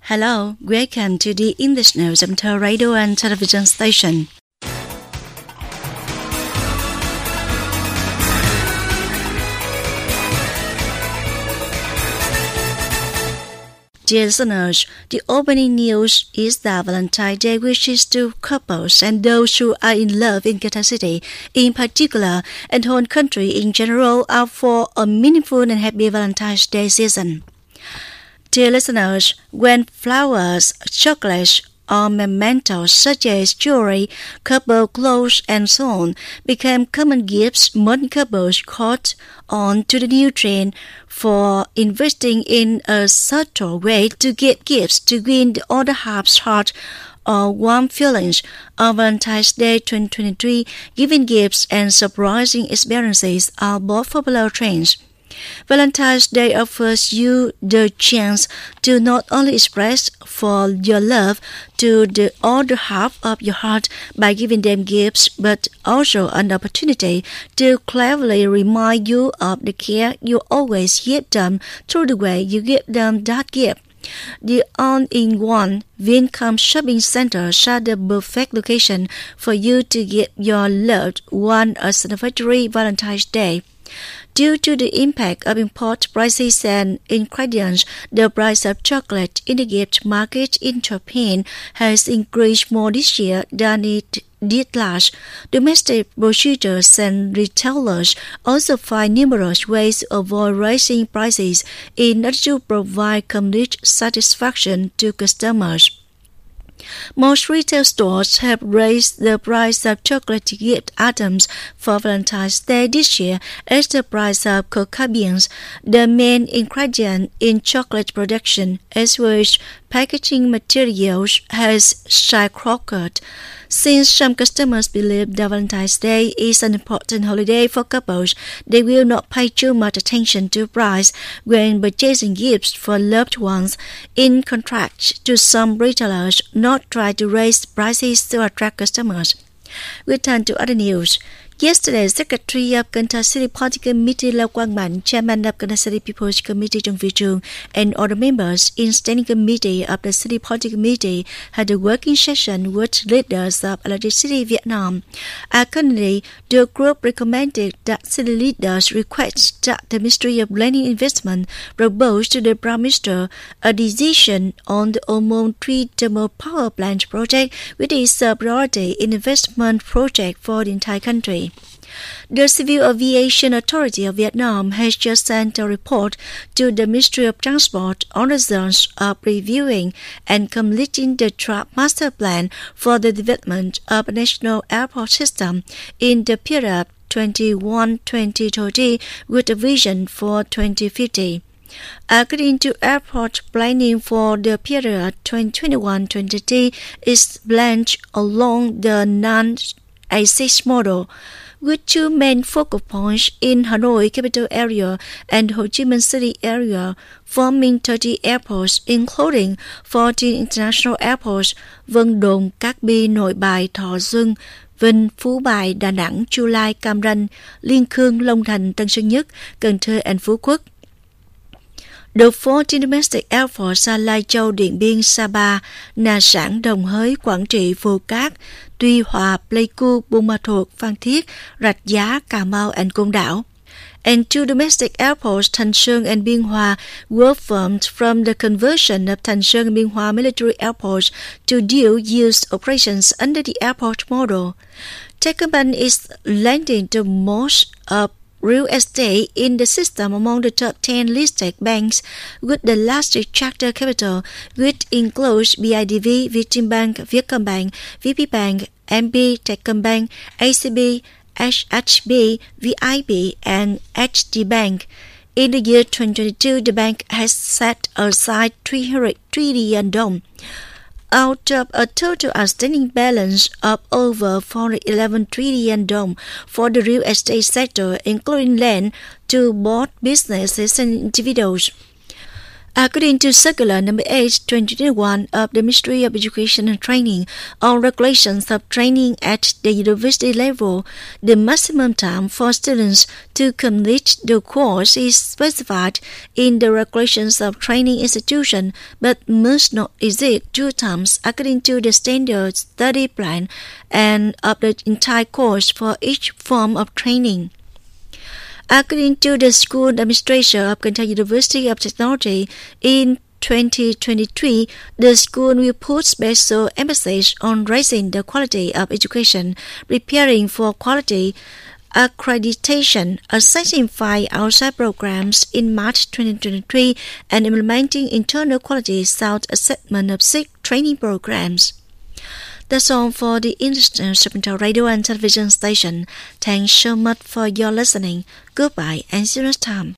Hello, welcome to the English News of the radio and television station. Dear listeners, the opening news is that Valentine's Day wishes to couples and those who are in love in Qatar City in particular and whole country in general are for a meaningful and happy Valentine's Day season. Dear listeners, when flowers, chocolates, or mementos such as jewelry, couple clothes, and so on became common gifts, modern couples caught on to the new trend for investing in a subtle way to get gifts to win the other half's heart or warm feelings. On Valentine's Day 2023, giving gifts and surprising experiences are both popular trends. Valentine's Day offers you the chance to not only express for your love to the other half of your heart by giving them gifts, but also an opportunity to cleverly remind you of the care you always give them through the way you give them that gift. The all-in-one Vincom shopping center are the perfect location for you to give your loved one a celebratory Valentine's Day. Due to the impact of import prices and ingredients, the price of chocolate in the gift market in Japan has increased more this year than it did last. Domestic producers and retailers also find numerous ways to avoid raising prices in order to provide complete satisfaction to customers. Most retail stores have raised the price of chocolate gift items for Valentine's Day this year as the price of cocoa beans, the main ingredient in chocolate production, as well as packaging materials, has skyrocketed. Since some customers believe that Valentine's Day is an important holiday for couples, they will not pay too much attention to price when purchasing gifts for loved ones. In contrast to some retailers, not try to raise prices to attract customers. We turn to other news. Yesterday, Secretary of Qatar City Party Committee Lau Quang Man, Chairman of Qatar City People's Committee Chung Vy Trung, and other members in Standing Committee of the City Party Committee had a working session with leaders of Electricity Vietnam. Accordingly, the group recommended that city leaders request that the Ministry of Land and Investment propose to the Prime Minister a decision on the Ô Môn 3 thermal power plant project, which is a priority investment project for the entire country. The Civil Aviation Authority of Vietnam has just sent a report to the Ministry of Transport on the results of reviewing and completing the draft master plan for the development of a national airport system in the period 2021-2030 with a vision for 2050. According to airport planning for the period 2021-2030 is planned along the non-A6 model, with two main focal points in Hanoi capital area and Ho Chi Minh City area, forming 30 airports, including 14 international airports: Vân Đồn, Cát Bi, Nội Bài, Thọ Xuân, Vinh, Phú Bài, Đà Nẵng, Chu Lai, Cam Ranh, Liên Khương, Long Thành, Tân Sơn Nhất, Cần Thơ, and Phú Quốc. The 14 domestic airports are Lai Châu, Điện Biên, Sapa, Nha Sản, Đồng Hới, Quảng Trị, Phù Cát, Tuy Hòa, Pleiku, Buôn Ma Thuột, Phan Thiết, Rạch Giá, Cà Mau, and Côn Đảo. And two domestic airports, Thanh Sơn and Biên Hòa, were formed from the conversion of Thanh Sơn and Biên Hòa military airports to dual-use operations under the airport model. Techcombank is lending the most of real estate in the system among the top 10 listed banks, with the largest charter capital, which includes BIDV, Vietinbank, Vietcombank, VPBank, MB, Techcombank, ACB, HHB, VIB, and HD Bank. In the year 2022, the bank has set aside 300 trillion dong out of a total outstanding balance of over 411 trillion dong for the real estate sector, including land to both businesses and individuals. According to Circular No. 8, 2021 of the Ministry of Education and Training on regulations of training at the university level, the maximum time for students to complete the course is specified in the regulations of training institution, but must not exceed 2 times according to the standard study plan and of the entire course for each form of training. According to the School Administration of Can Tho University of Technology, in 2023, the school will put special emphasis on raising the quality of education, preparing for quality accreditation, assessing 5 outside programs in March 2023, and implementing internal quality self-assessment of 6 training programs. That's all for the International Serpentine Radio and Television Station. Thanks so much for your listening. Goodbye and see you next time.